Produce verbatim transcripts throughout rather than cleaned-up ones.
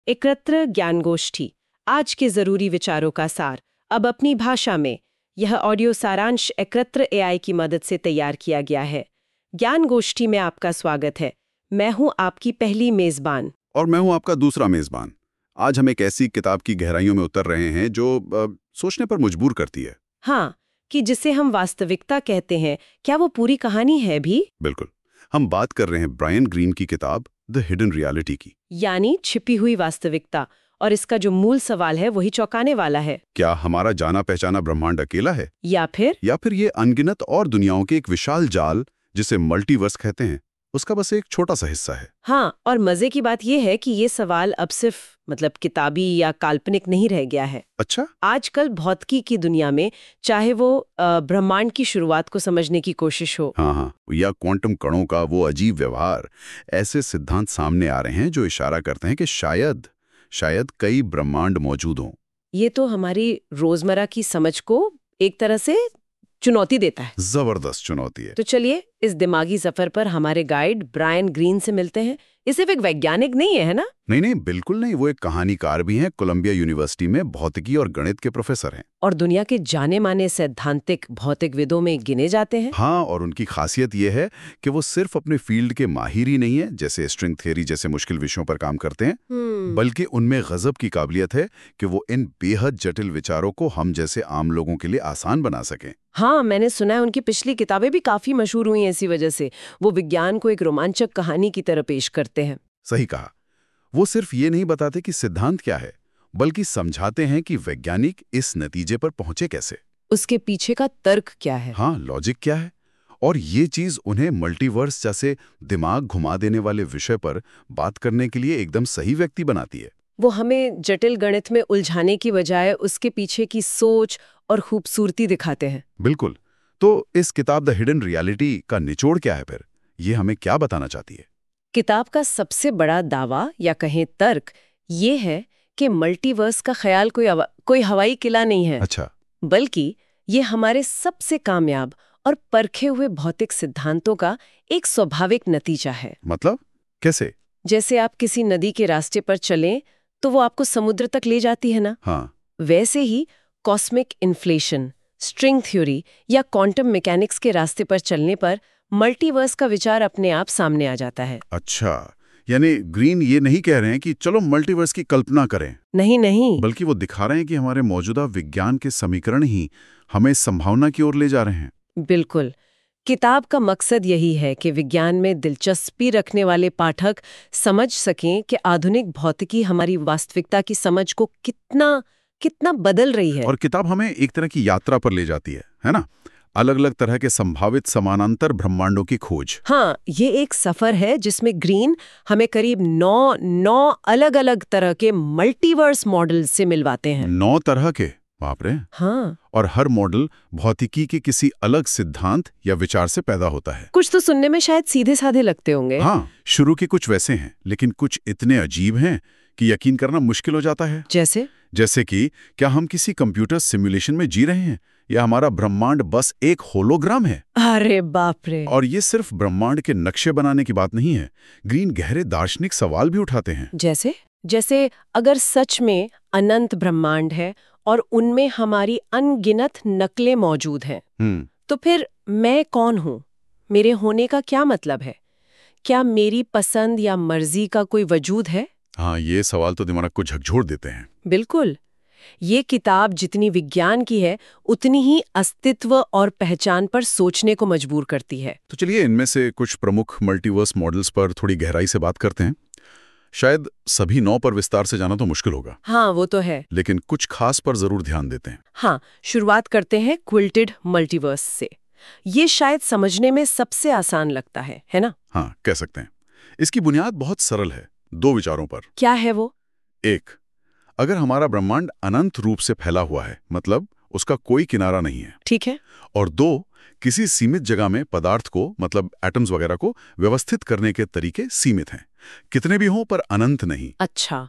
एकत्र ज्ञानगोष्ठी, आज के जरूरी विचारों का सार, अब अपनी भाषा में। यह ऑडियो सारांश एकत्र एआई की मदद से तैयार किया गया है। ज्ञानगोष्ठी में आपका स्वागत है। मैं हूं आपकी पहली मेजबान। और मैं हूं आपका दूसरा मेजबान। आज हम एक ऐसी किताब की गहराइयों में उतर रहे हैं जो आ, सोचने पर मजबूर करती है। हाँ, कि जिसे हम वास्तविकता कहते हैं, क्या वो पूरी कहानी है भी? बिल्कुल। हम बात कर रहे हैं ब्रायन ग्रीन की किताब द हिडन रियलिटी की, यानी छिपी हुई वास्तविकता। और इसका जो मूल सवाल है वही चौंकाने वाला है। क्या हमारा जाना पहचाना ब्रह्मांड अकेला है, या फिर या फिर ये अनगिनत और दुनियाओं के एक विशाल जाल जिसे मल्टीवर्स कहते हैं, उसका बस एक छोटा सा हिस्सा है। हाँ, और मजे की बात यह है कि ये सवाल अब सिर्फ मतलब किताबी या काल्पनिक नहीं रह गया है। अच्छा। आजकल भौतिकी की दुनिया में, चाहे वो अ, ब्रह्मांड की शुरुआत को समझने की कोशिश हो, हाँ हाँ या क्वांटम कणों का वो अजीब व्यवहार, ऐसे सिद्धांत सामने आ रहे हैं जो इशारा करते हैं कि शायद शायद कई ब्रह्मांड मौजूद हों। ये तो हमारी रोजमर्रा की समझ को एक तरह से चुनौती देता है। जबरदस्त चुनौती है। तो चलिए इस दिमागी सफर पर हमारे गाइड ब्रायन ग्रीन से मिलते हैं। ये सिर्फ एक वैज्ञानिक नहीं है, है ना? नहीं नहीं, बिल्कुल नहीं। वो एक कहानीकार भी हैं, कोलंबिया यूनिवर्सिटी में भौतिकी और गणित के प्रोफेसर हैं। और दुनिया के जाने माने सैद्धांतिक भौतिकविदों में गिने जाते हैं। हाँ, और उनकी खासियत ये है कि वो सिर्फ अपने फील्ड के माहिर ही नहीं है, जैसे स्ट्रिंग थ्योरी जैसे मुश्किल विषयों पर काम करते हैं, बल्कि उनमें गजब की काबिलियत है कि वो इन बेहद जटिल विचारों को हम जैसे आम लोगों के लिए आसान बना सकें। हाँ, मैंने सुना है उनकी पिछली किताबें भी काफी मशहूर हुई इसी वजह से। वो विज्ञान को एक रोमांचक कहानी की तरह पेश करते हैं। सही कहा। वो सिर्फ ये नहीं बताते कि सिद्धांत क्या है, बल्कि समझाते हैं कि वैज्ञानिक इस नतीजे पर पहुंचे कैसे, उसके पीछे का तर्क क्या है। हाँ, लॉजिक क्या है। और ये चीज उन्हें मल्टीवर्स जैसे दिमाग घुमा देने वाले विषय पर बात करने के लिए एकदम सही व्यक्ति बनाती है। वो हमें जटिल गणित में उलझाने की बजाय उसके पीछे की सोच और खूबसूरती दिखाते हैं। बिल्कुल। तो इस किताब द हिडन रियलिटी का निचोड़ क्या है फिर? ये हमें क्या बताना चाहती है? किताब का सबसे बड़ा दावा या कहें तर्क ये है कि मल्टीवर्स का ख्याल कोई कोई हवाई किला नहीं है। अच्छा। बल्कि ये हमारे सबसे कामयाब और परखे हुए भौतिक सिद्धांतों का एक स्वाभाविक नतीजा है। मतलब कैसे? जैसे आप किसी नदी के रास्ते पर चलें तो वो आपको समुद्र तक ले जाती है ना? हाँ। वैसे ही कॉस्मिक इन्फ्लेशन, स्ट्रिंग थ्योरी या क्वांटम मैकेनिक्स के रास्ते पर चलने पर मल्टीवर्स का विचार अपने आप सामने आ जाता है। अच्छा, यानी ग्रीन ये नहीं कह रहे हैं कि चलो मल्टीवर्स की कल्पना करें। नहीं नहीं, बल्कि वो दिखा रहे हैं कि हमारे मौजूदा विज्ञान के समीकरण ही हमें संभावना की ओर ले जा रहे हैं। बिल्कुल। किताब का मकसद यही है कि विज्ञान में दिलचस्पी रखने वाले पाठक समझ सकें कि आधुनिक भौतिकी हमारी वास्तविकता की समझ को कितना कितना बदल रही है। और किताब हमें एक तरह की यात्रा पर ले जाती है, है ना? अलग अलग तरह के संभावित समानांतर ब्रह्मांडों की खोज। हाँ, ये एक सफर है जिसमें ग्रीन हमें करीब नौ नौ अलग अलग तरह के मल्टीवर्स मॉडल से मिलवाते हैं। नौ तरह के? बाप रे। हाँ। और हर मॉडल भौतिकी के किसी अलग सिद्धांत या विचार से पैदा होता है। कुछ तो सुनने में शायद सीधे साधे लगते होंगे। हाँ, शुरू के कुछ वैसे हैं, लेकिन कुछ इतने अजीब हैं कि यकीन करना मुश्किल हो जाता है। जैसे जैसे कि क्या हम किसी कंप्यूटर सिमुलेशन में जी रहे हैं, या हमारा ब्रह्मांड बस एक होलोग्राम है? अरे बाप रे। और ये सिर्फ ब्रह्मांड के नक्शे बनाने की बात नहीं है। ग्रीन गहरे दार्शनिक सवाल भी उठाते हैं। जैसे जैसे अगर सच में अनंत ब्रह्मांड है और उनमें हमारी अनगिनत नकलें मौजूद हैं, तो फिर मैं कौन हूँ? मेरे होने का क्या मतलब है? क्या मेरी पसंद या मर्जी का कोई वजूद है? हाँ, ये सवाल तो दिमाग को झकझोर देते हैं। बिल्कुल। ये किताब जितनी विज्ञान की है उतनी ही अस्तित्व और पहचान पर सोचने को मजबूर करती है। तो चलिए इनमें से कुछ प्रमुख मल्टीवर्स मॉडल्स पर थोड़ी गहराई से बात करते हैं। शायद सभी नौ पर विस्तार से जाना तो मुश्किल होगा। हाँ, वो तो है, लेकिन कुछ खास पर जरूर ध्यान देते हैं। हाँ, शुरुआत करते हैं क्विल्टेड मल्टीवर्स से। ये शायद समझने में सबसे आसान लगता है, है ना? हाँ, कह सकते हैं। इसकी बुनियाद बहुत सरल है, दो विचारों पर। क्या है वो? एक, अगर हमारा ब्रह्मांड अनंत रूप से फैला हुआ है, मतलब उसका कोई किनारा नहीं है। ठीक है। और दो, किसी सीमित जगह में पदार्थ को, मतलब एटम्स वगैरह को व्यवस्थित करने के तरीके सीमित हैं, कितने भी हों पर अनंत नहीं। अच्छा,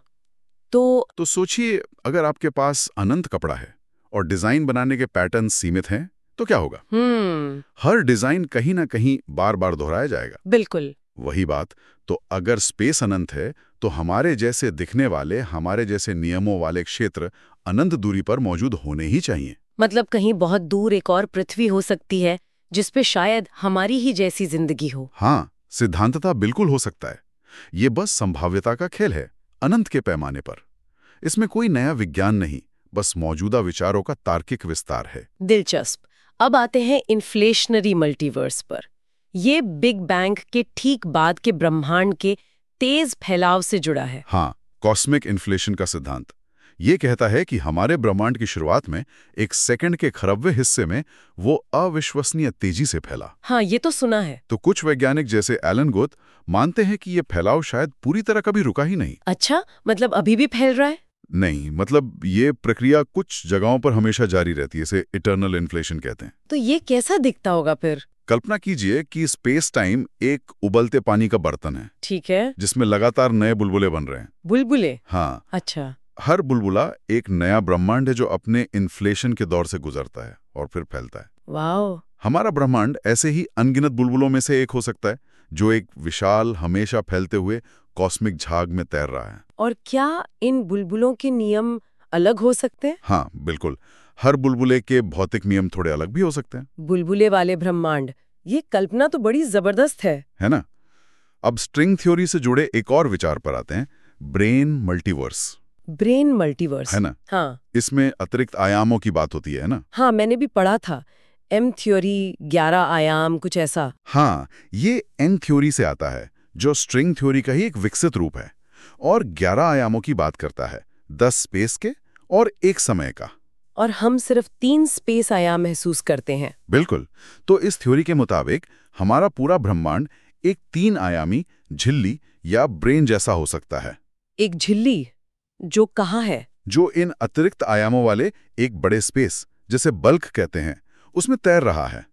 तो तो सोचिए, अगर आपके पास अनंत कपड़ा है और डिजाइन बनाने के पैटर्न सीमित हैं, तो क्या होगा? हम्म हर डिजाइन कहीं ना कहीं बार बार दोहराया जाएगा। बिल्कुल। वही बात, तो अगर स्पेस अनंत है तो हमारे जैसे दिखने वाले, हमारे जैसे नियमों वाले क्षेत्र अनंत दूरी पर मौजूद होने ही चाहिए। मतलब कहीं बहुत दूर एक और पृथ्वी हो सकती है जिसपे शायद हमारी ही जैसी जिंदगी हो। हाँ, सिद्धांततः बिल्कुल हो सकता है। ये बस संभाव्यता का खेल है, अनंत के पैमाने पर। इसमें कोई नया विज्ञान नहीं, बस मौजूदा विचारों का तार्किक विस्तार है। दिलचस्प। अब आते हैं इन्फ्लेशनरी मल्टीवर्स पर। ये बिग बैंग के ठीक बाद के ब्रह्मांड के तेज फैलाव से जुड़ा है। हाँ, कॉस्मिक इन्फ्लेशन का सिद्धांत ये कहता है कि हमारे ब्रह्मांड की शुरुआत में एक सेकंड के खरबवे हिस्से में वो अविश्वसनीय तेजी से फैला। हाँ, ये तो सुना है। तो कुछ वैज्ञानिक जैसे एलन गोथ मानते हैं कि ये फैलाव शायद पूरी तरह कभी रुका ही नहीं। अच्छा, मतलब अभी भी फैल रहा है? नहीं, मतलब ये प्रक्रिया कुछ जगहों पर हमेशा जारी रहती है, इसे इटर्नल इन्फ्लेशन कहते हैं। तो ये कैसा दिखता होगा फिर? कल्पना कीजिए कि स्पेस टाइम एक उबलते पानी का बर्तन है। ठीक है। जिसमें लगातार नए बुलबुले बन रहे हैं। बुलबुले? हाँ। अच्छा। हर बुलबुला एक नया ब्रह्मांड है जो अपने इन्फ्लेशन के दौर से गुजरता है और फिर फैलता है। वाओ। हमारा ब्रह्मांड ऐसे ही अनगिनत बुलबुलों में से एक हो सकता है जो एक विशाल, हमेशा फैलते हुए कॉस्मिक झाग में तैर रहा है। और क्या इन बुलबुलों के नियम अलग हो सकते हैं? हाँ, बिल्कुल। हर बुलबुले के भौतिक नियम थोड़े अलग भी हो सकते हैं। बुलबुले वाले ब्रह्मांड, ये कल्पना तो बड़ी जबरदस्त है। है ना? अब स्ट्रिंग थ्योरी से जुड़े एक और विचार पर आते हैं, ब्रेन मल्टीवर्स। ब्रेन मल्टीवर्स, है ना? हाँ। इसमें अतिरिक्त आयामों की बात होती है ना? हाँ, मैंने भी पढ़ा था। एम थ्योरी, ग्यारह आयाम, कुछ ऐसा। हाँ, ये एन थ्योरी से आता है, जो स्ट्रिंग थ्योरी का ही एक विकसित रूप है और ग्यारह आयामों की बात करता है, दस स्पेस के और एक समय का। और हम सिर्फ तीन स्पेस आयाम महसूस करते हैं। बिल्कुल। तो इस थ्योरी के मुताबिक हमारा पूरा ब्रह्मांड एक तीन आयामी झिल्ली या ब्रेन जैसा हो सकता है। एक झिल्ली जो कहाँ है? जो इन अतिरिक्त आयामों वाले एक बड़े स्पेस, जिसे बल्क कहते हैं, उसमें तैर रहा है।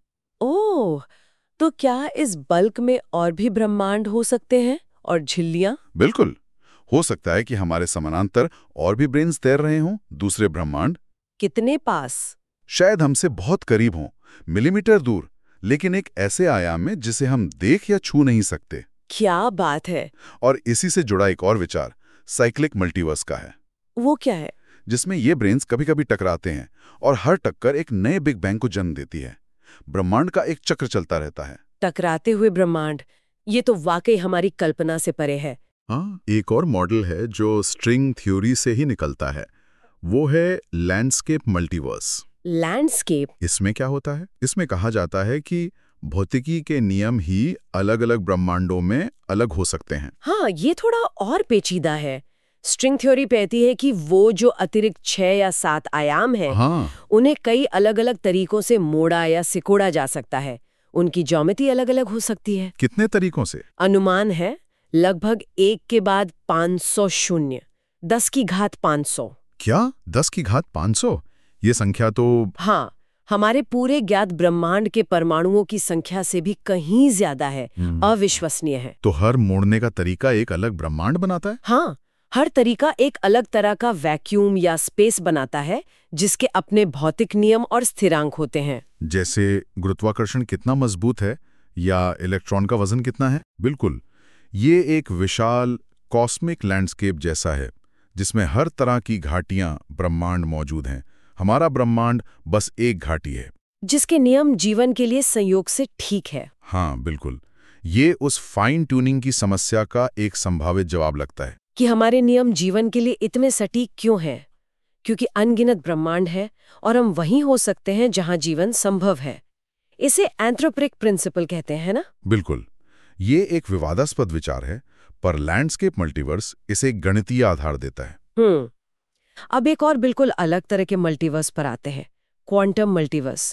ओह, तो क्या इस बल्क में और भी ब्रह्मांड हो सकते हैं और झिल्लियां? बिल्कुल। हो सकता है कि हमारे समानांतर और भी ब्रेन्स तैर रहे हों, दूसरे ब्रह्मांड। कितने पास? शायद हमसे बहुत करीब हों, मिलीमीटर दूर, लेकिन एक ऐसे आयाम में जिसे हम देख या छू नहीं सकते। क्या बात है। और इसी से जुड़ा एक और विचार साइक्लिक मल्टीवर्स का है। वो क्या है? जिसमें ये ब्रेन्स कभी-कभी टकराते हैं और हर टक्कर एक नए बिग बैंग को जन्म देती है। ब्रह्मांड का एक चक्र चलता रहता है। टकराते हुए ब्रह्मांड, ये तो वाकई हमारी कल्पना से परे है। हाँ, एक और मॉडल है जो स्ट्रिंग थ्योरी से ही निकलता है, वो है लैंडस्केप मल्टीवर्स। लैंडस्केप? इसमें क्या होता है? इसमें कहा जाता है कि भौतिकी के नियम ही अलग-अलग ब्रह्मांडों में अलग हो सकते हैं। हाँ, ये थोड़ा और पेचीदा है। स्ट्रिंग थ्योरी कहती है कि वो जो अतिरिक्त छह या सात आयाम हैं, हाँ। उन्हें कई अलग-अलग तरीकों से मोड़ा या सिकोड़ा जा सकता है। उनकी ज्योमेट्री अलग-अलग हो सकती है। कितने तरीकों से? अनुमान है लगभग एक के बाद पाँच सौ शून्य, दस की घात पाँच सौ। क्या? दस की घात पाँच सौ? ये संख्या तो... हाँ, हमारे पूरे ज्ञात ब्रह्मांड के परमाणुओं की संख्या से भी कहीं ज्यादा है। अविश्वसनीय है। तो हर मोड़ने का तरीका एक अलग ब्रह्मांड बनाता है? हाँ, हर तरीका एक अलग तरह का वैक्यूम या स्पेस बनाता है, जिसके अपने भौतिक नियम और स्थिरांक होते हैं। जैसे गुरुत्वाकर्षण कितना मजबूत है या इलेक्ट्रॉन का वजन कितना है। बिल्कुल, ये एक विशाल कॉस्मिक लैंडस्केप जैसा है, जिसमें हर तरह की घाटियां ब्रह्मांड मौजूद हैं। हमारा ब्रह्मांड बस एक घाटी है, जिसके नियम जीवन के लिए संयोग से ठीक है। हाँ बिल्कुल। ये उस फाइन ट्यूनिंग की समस्या का एक संभावित जवाब लगता है कि हमारे नियम जीवन के लिए इतने सटीक क्यों हैं? क्योंकि अनगिनत ब्रह्मांड है और हम वहीं हो सकते हैं जहां जीवन संभव है। इसे एंथ्रोपिक प्रिंसिपल कहते हैं ना? बिल्कुल। ये एक विवादास्पद विचार है, पर लैंडस्केप मल्टीवर्स इसे गणितीय आधार देता है। हम्म अब एक और बिल्कुल अलग तरह के मल्टीवर्स पर आते हैं, क्वांटम मल्टीवर्स।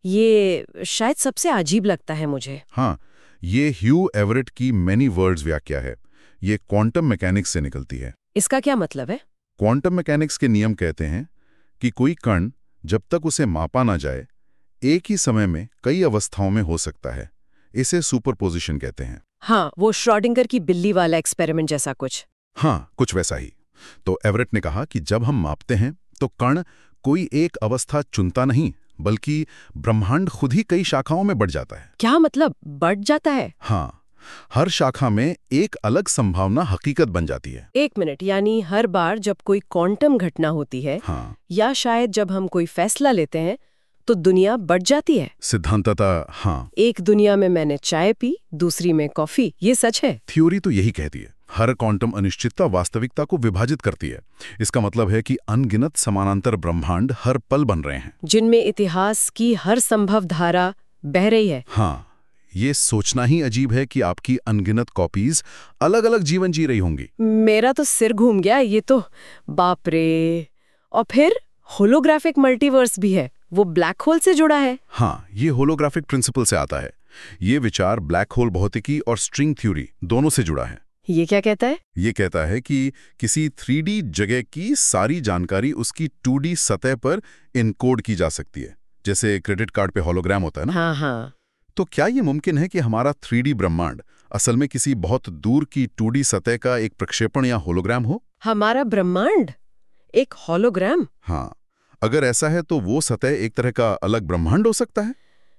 ये शायद सबसे अजीब लगता है मुझे। हाँ, ये ह्यू एवरेट की मेनी वर्ल्ड्स व्याख्या है। ये क्वांटम मैकेनिक्स से निकलती है। इसका क्या मतलब है? क्वांटम मैकेनिक्स के नियम कहते हैं कि कोई कण जब तक उसे मापा ना जाए, एक ही समय में कई अवस्थाओं में हो सकता है। इसे सुपरपोजिशन कहते हैं। हाँ, वो श्रोडिंगर की बिल्ली वाला एक्सपेरिमेंट जैसा कुछ। हाँ, कुछ वैसा ही। तो एवरेट ने कहा कि जब हम मापते हैं तो कण कोई एक अवस्था चुनता नहीं, बल्कि ब्रह्मांड खुद ही कई शाखाओं में बढ़ जाता है। क्या मतलब, बढ़ जाता है? हाँ, हर शाखा में एक अलग संभावना हकीकत बन जाती है। एक मिनट, यानी हर बार जब कोई क्वांटम घटना होती है, हाँ, या शायद जब हम कोई फैसला लेते हैं, तो दुनिया बढ़ जाती है। सिद्धांततः हाँ। एक दुनिया में मैंने चाय पी, दूसरी में कॉफी, ये सच है? थ्योरी तो यही कहती है। हर क्वांटम अनिश्चितता वास्तविकता को विभाजित करती है। इसका मतलब है कि अनगिनत समानांतर ब्रह्मांड हर पल बन रहे हैं, जिनमें इतिहास की हर संभव धारा बह रही है। हाँ, ये सोचना ही अजीब है कि आपकी अनगिनत कॉपीज अलग अलग जीवन जी रही होंगी। मेरा तो सिर घूम गया ये तो, बाप रे। और फिर होलोग्राफिक मल्टीवर्स भी है, वो ब्लैक होल से जुड़ा है। हाँ, ये होलोग्राफिक प्रिंसिपल से आता है। ये विचार ब्लैक होल भौतिकी और स्ट्रिंग थ्योरी दोनों से जुड़ा है। ये क्या कहता है? ये कहता है कि किसी थ्री डी जगह की सारी जानकारी उसकी टू डी सतह पर इनकोड की जा सकती है, जैसे क्रेडिट कार्ड पे होलोग्राम होता है ना। हाँ हाँ। तो क्या ये मुमकिन है कि हमारा थ्री डी ब्रह्मांड असल में किसी बहुत दूर की टू डी सतह का एक प्रक्षेपण या होलोग्राम हो? हमारा ब्रह्मांड एक होलोग्राम? हाँ, अगर ऐसा है तो वो सतह एक तरह का अलग ब्रह्मांड हो सकता है।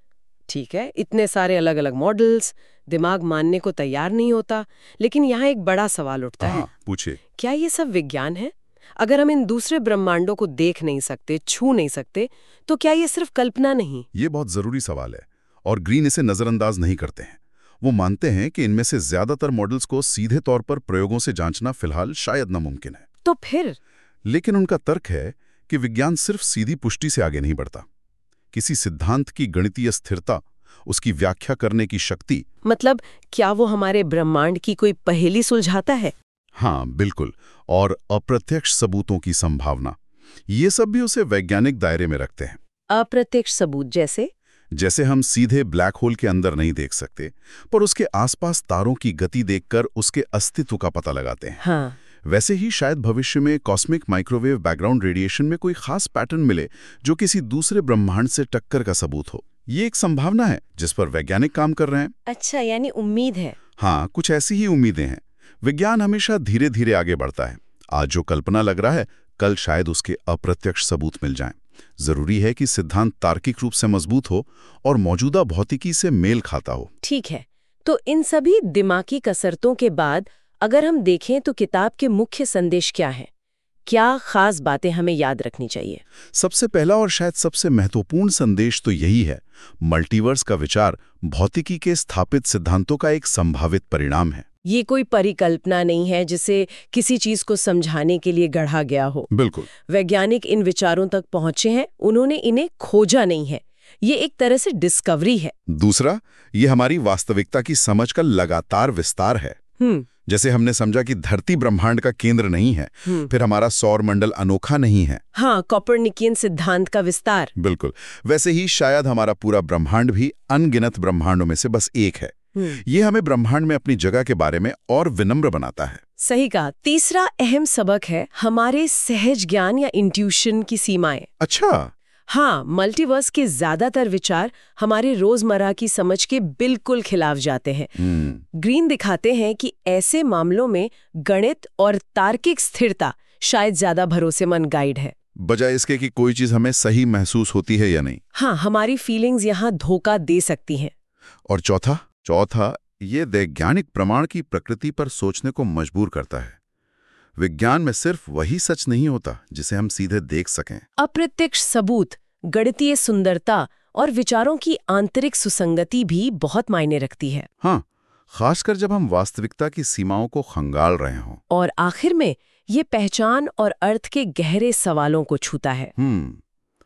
ठीक है, इतने सारे अलग अलग मॉडल्स, दिमाग मानने को तैयार नहीं होता। लेकिन यहाँ एक बड़ा सवाल उठता है। पूछिए। क्या ये सब विज्ञान है? अगर हम इन दूसरे ब्रह्मांडों को देख नहीं सकते, छू नहीं सकते, तो क्या ये सिर्फ कल्पना नहीं? ये बहुत जरूरी सवाल है और ग्रीन इसे नजरअंदाज नहीं करते हैं। वो मानते हैं कि इनमें से ज्यादातर मॉडल्स को सीधे तौर पर प्रयोगों से जांचना फिलहाल शायद नामुमकिन है। तो फिर? लेकिन उनका तर्क है कि विज्ञान सिर्फ सीधी पुष्टि से आगे नहीं बढ़ता। किसी सिद्धांत की गणितीय स्थिरता, उसकी व्याख्या करने की शक्ति। मतलब क्या वो हमारे ब्रह्मांड की कोई पहेली सुलझाता है? हाँ, बिल्कुल। और अप्रत्यक्ष सबूतों की संभावना, ये सब भी उसे वैज्ञानिक दायरे में रखते हैं। अप्रत्यक्ष सबूत जैसे? जैसे हम सीधे ब्लैक होल के अंदर नहीं देख सकते, पर उसके आसपास तारों की गति देखकर उसके अस्तित्व का पता लगाते हैं। हाँ। वैसे ही शायद भविष्य में कॉस्मिक माइक्रोवेव बैकग्राउंड रेडिएशन में कोई खास पैटर्न मिले जो किसी दूसरे ब्रह्मांड से टक्कर का सबूत हो। ये एक संभावना है जिस पर वैज्ञानिक काम कर रहे हैं। अच्छा, यानी उम्मीद है। हाँ, कुछ ऐसी ही उम्मीदें हैं। विज्ञान हमेशा धीरे धीरे आगे बढ़ता है। आज जो कल्पना लग रहा है, कल शायद उसके अप्रत्यक्ष सबूत मिल जाएं। जरूरी है कि सिद्धांत तार्किक रूप से मजबूत हो और मौजूदा भौतिकी से मेल खाता हो। ठीक है, तो इन सभी दिमागी कसरतों के बाद अगर हम देखें तो किताब के मुख्य संदेश क्या हैं? क्या खास बातें हमें याद रखनी चाहिए? सबसे पहला और शायद सबसे महत्वपूर्ण संदेश तो यही है, मल्टीवर्स का विचार भौतिकी के स्थापित सिद्धांतों का एक संभावित परिणाम है। ये कोई परिकल्पना नहीं है जिसे किसी चीज को समझाने के लिए गढ़ा गया हो। बिल्कुल। वैज्ञानिक इन विचारों तक पहुंचे हैं, उन्होंने इन्हें खोजा नहीं है। ये एक तरह से डिस्कवरी है। दूसरा, ये हमारी वास्तविकता की समझ का लगातार विस्तार है। हम्म जैसे हमने समझा कि धरती ब्रह्मांड का केंद्र नहीं है, फिर हमारा सौर मंडल अनोखा नहीं है। हाँ, कोपर्निकियन सिद्धांत का विस्तार। बिल्कुल। वैसे ही शायद हमारा पूरा ब्रह्मांड भी अनगिनत ब्रह्मांडों में से बस एक है। ये हमें ब्रह्मांड में अपनी जगह के बारे में और विनम्र बनाता है। सही कहा। तीसरा अहम सबक है हमारे सहज ज्ञान या इंट्यूशन की सीमाएं। अच्छा। हाँ, मल्टीवर्स के ज्यादातर विचार हमारे रोजमर्रा की समझ के बिल्कुल खिलाफ जाते हैं। ग्रीन दिखाते हैं कि ऐसे मामलों में गणित और तार्किक स्थिरता शायद ज्यादा भरोसेमंद गाइड है, बजाय इसके कि कोई चीज हमें सही महसूस होती है या नहीं। हाँ, हमारी फीलिंग्स यहाँ धोखा दे सकती हैं। और चौथा चौथा ये वैज्ञानिक प्रमाण की प्रकृति पर सोचने को मजबूर करता है। विज्ञान में सिर्फ वही सच नहीं होता जिसे हम सीधे देख सकें। अप्रत्यक्ष सबूत, गणितीय सुंदरता और विचारों की आंतरिक सुसंगति भी बहुत मायने रखती है। हाँ, खासकर जब हम वास्तविकता की सीमाओं को खंगाल रहे हों। और आखिर में ये पहचान और अर्थ के गहरे सवालों को छूता है। हम्म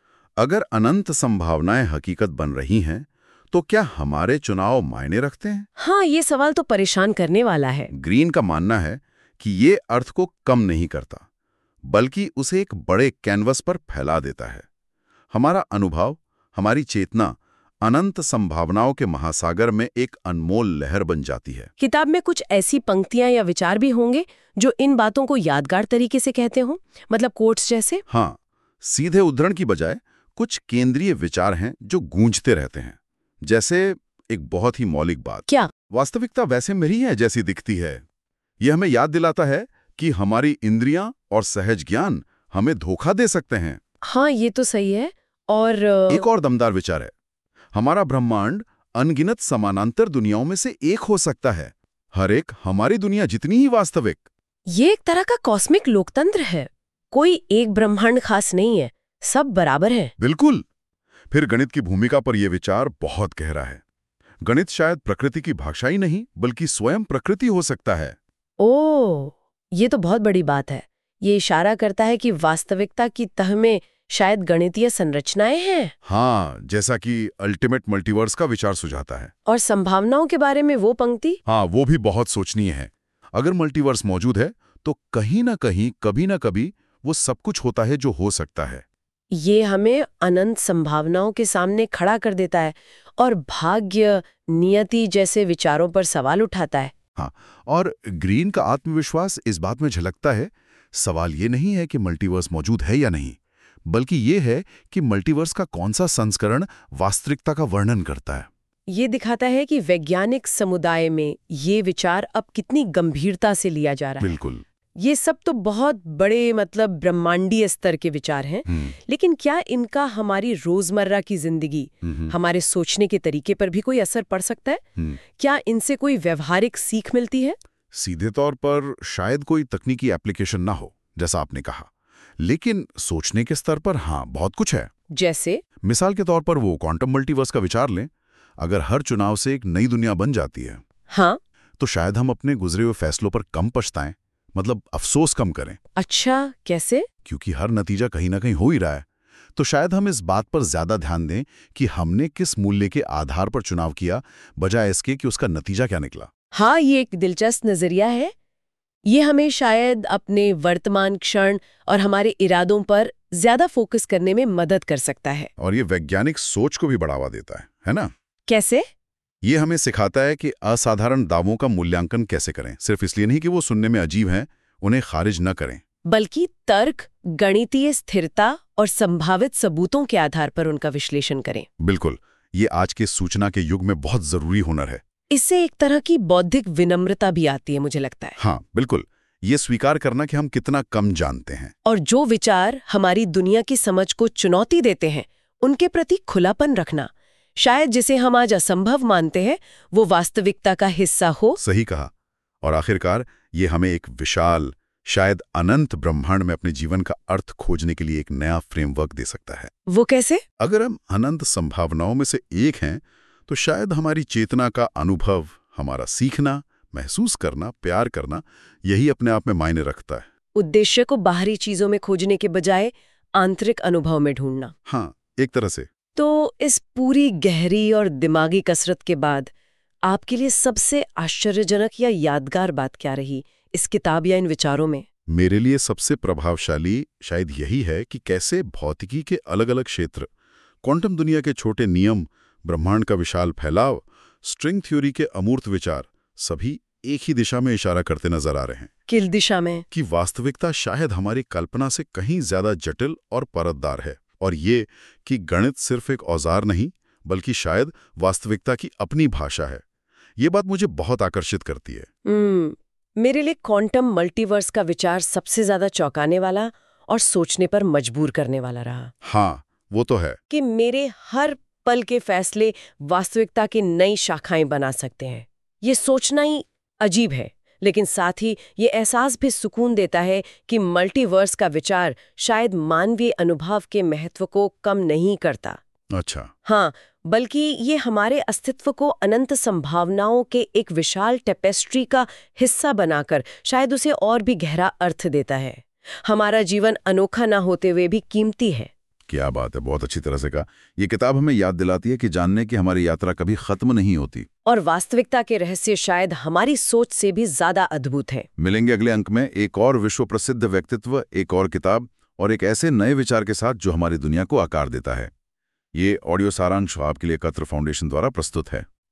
अगर अनंत संभावनाएं हकीकत बन रही हैं, तो क्या हमारे चुनाव मायने रखते हैं? हाँ, ये सवाल तो परेशान करने वाला है। ग्रीन का मानना है कि ये अर्थ को कम नहीं करता, बल्कि उसे एक बड़े कैनवस पर फैला देता है। हमारा अनुभव, हमारी चेतना अनंत संभावनाओं के महासागर में एक अनमोल लहर बन जाती है। किताब में कुछ ऐसी पंक्तियां या विचार भी होंगे जो इन बातों को यादगार तरीके से कहते हो, मतलब कोट्स जैसे? हाँ, सीधे उद्धरण की बजाय कुछ केंद्रीय विचार हैं जो गूंजते रहते हैं। जैसे एक बहुत ही मौलिक बात, क्या वास्तविकता वैसे मेरी है जैसी दिखती है। यह हमें याद दिलाता है कि हमारी इंद्रियां और सहज ज्ञान हमें धोखा दे सकते हैं। हाँ, ये तो सही है। और एक और दमदार विचार है, हमारा ब्रह्मांड अनगिनत समानांतर दुनियाओं में से एक हो सकता है, हर एक हमारी दुनिया जितनी ही वास्तविक। ये एक तरह का कॉस्मिक लोकतंत्र है, कोई एक ब्रह्मांड खास नहीं है, सब बराबर है। बिल्कुल। फिर गणित की भूमिका पर यह विचार बहुत गहरा है। गणित शायद प्रकृति की भाषा ही नहीं बल्कि स्वयं प्रकृति हो सकता है। ओह, ये तो बहुत बड़ी बात है। ये इशारा करता है कि वास्तविकता की तह में शायद गणितीय संरचनाएं हैं। हाँ, जैसा कि अल्टीमेट मल्टीवर्स का विचार सुझाता है। और संभावनाओं के बारे में वो पंक्ति, हाँ, वो भी बहुत सोचनीय है। अगर मल्टीवर्स मौजूद है तो कहीं ना कहीं कभी ना कभी वो सब कुछ होता है जो हो सकता है। ये हमें अनंत संभावनाओं के सामने खड़ा कर देता है और भाग्य, नियति जैसे विचारों पर सवाल उठाता है। हाँ, और ग्रीन का आत्मविश्वास इस बात में झलकता है। सवाल ये नहीं है कि मल्टीवर्स मौजूद है या नहीं, बल्कि ये है कि मल्टीवर्स का कौन सा संस्करण वास्तविकता का वर्णन करता है। ये दिखाता है कि वैज्ञानिक समुदाय में ये विचार अब कितनी गंभीरता से लिया जा रहा है। बिल्कुल। ये सब तो बहुत बड़े मतलब ब्रह्मांडीय स्तर के विचार हैं, लेकिन क्या इनका हमारी रोजमर्रा की जिंदगी, हमारे सोचने के तरीके पर भी कोई असर पड़ सकता है? क्या इनसे कोई व्यवहारिक सीख मिलती है? सीधे तौर पर शायद कोई तकनीकी एप्लीकेशन ना हो, जैसा आपने कहा, लेकिन सोचने के स्तर पर हाँ, बहुत कुछ है। जैसे मिसाल के तौर पर वो क्वांटम मल्टीवर्स का विचार लें। अगर हर चुनाव से एक नई दुनिया बन जाती है, हाँ, तो शायद हम अपने गुजरे हुए फैसलों पर कम पछताएं, मतलब अफसोस कम करें। अच्छा, कैसे? क्योंकि हर नतीजा कहीं ना कहीं हो ही रहा है, तो शायद हम इस बात पर ज्यादा ध्यान दें कि हमने किस मूल्य के आधार पर चुनाव किया, बजाय इसके कि उसका नतीजा क्या निकला। हाँ, ये एक दिलचस्प नजरिया है। ये हमें शायद अपने वर्तमान क्षण और हमारे इरादों पर ज्यादा फोकस करने में मदद कर सकता है। और ये वैज्ञानिक सोच को भी बढ़ावा देता है, है ना? कैसे? ये हमें सिखाता है कि असाधारण दावों का मूल्यांकन कैसे करें। सिर्फ इसलिए नहीं कि वो सुनने में अजीब हैं, उन्हें खारिज न करें, बल्कि तर्क, गणितीय स्थिरता और संभावित सबूतों के आधार पर उनका विश्लेषण करें। बिल्कुल। ये आज के सूचना के युग में बहुत जरूरी हुनर है। इससे एक तरह की बौद्धिक विनम्रता भी आती है, मुझे लगता है। हाँ, बिल्कुल। ये स्वीकार करना कि हम कितना कम जानते हैं, और जो विचार हमारी दुनिया की समझ को चुनौती देते हैं, उनके प्रति खुलापन रखना, शायद जिसे हम आज असंभव मानते हैं, वो वास्तविकता का हिस्सा हो। सही कहा। और आखिरकार ये हमें एक विशाल, शायद अनंत ब्रह्मांड में अपने जीवन का अर्थ खोजने के लिए एक नया फ्रेमवर्क दे सकता है। वो कैसे? अगर हम अनंत संभावनाओं में से एक हैं, तो शायद हमारी चेतना का अनुभव, हमारा सीखना, महसूस करना, प्यार करना, यही अपने आप में मायने रखता है। उद्देश्य को बाहरी चीजों में खोजने के बजाय आंतरिक अनुभव में ढूंढना। हाँ, एक तरह से। तो इस पूरी गहरी और दिमागी कसरत के बाद आपके लिए सबसे आश्चर्यजनक या यादगार बात क्या रही इस किताब या इन विचारों में? मेरे लिए सबसे प्रभावशाली शायद यही है कि कैसे भौतिकी के अलग अलग क्षेत्र, क्वांटम दुनिया के छोटे नियम, ब्रह्मांड का विशाल फैलाव, स्ट्रिंग थ्योरी के अमूर्त विचार, सभी एक ही दिशा में इशारा करते नजर आ रहे हैं। किस दिशा में? कि वास्तविकता शायद हमारी कल्पना से कहीं ज्यादा जटिल और परतदार है, और ये कि गणित सिर्फ एक औजार नहीं बल्कि शायद वास्तविकता की अपनी भाषा है। ये बात मुझे बहुत आकर्षित करती है। hmm, मेरे लिए क्वांटम मल्टीवर्स का विचार सबसे ज्यादा चौंकाने वाला और सोचने पर मजबूर करने वाला रहा। हाँ, वो तो है कि मेरे हर पल के फैसले वास्तविकता की नई शाखाएं बना सकते हैं। ये सोचना ही अजीब है, लेकिन साथ ही ये एहसास भी सुकून देता है कि मल्टीवर्स का विचार शायद मानवीय अनुभव के महत्व को कम नहीं करता। अच्छा। हाँ, बल्कि ये हमारे अस्तित्व को अनंत संभावनाओं के एक विशाल टेपेस्ट्री का हिस्सा बनाकर शायद उसे और भी गहरा अर्थ देता है। हमारा जीवन अनोखा ना होते हुए भी कीमती है। क्या बात है, बहुत अच्छी तरह से कहा। ये किताब हमें याद दिलाती है कि जानने की हमारी यात्रा कभी खत्म नहीं होती, और वास्तविकता के रहस्य शायद हमारी सोच से भी ज्यादा अद्भुत है। मिलेंगे अगले अंक में एक और विश्व प्रसिद्ध व्यक्तित्व, एक और किताब और एक ऐसे नए विचार के साथ जो हमारी दुनिया को आकार देता है। ये ऑडियो सारांश आपके लिए एकत्र फाउंडेशन द्वारा प्रस्तुत है।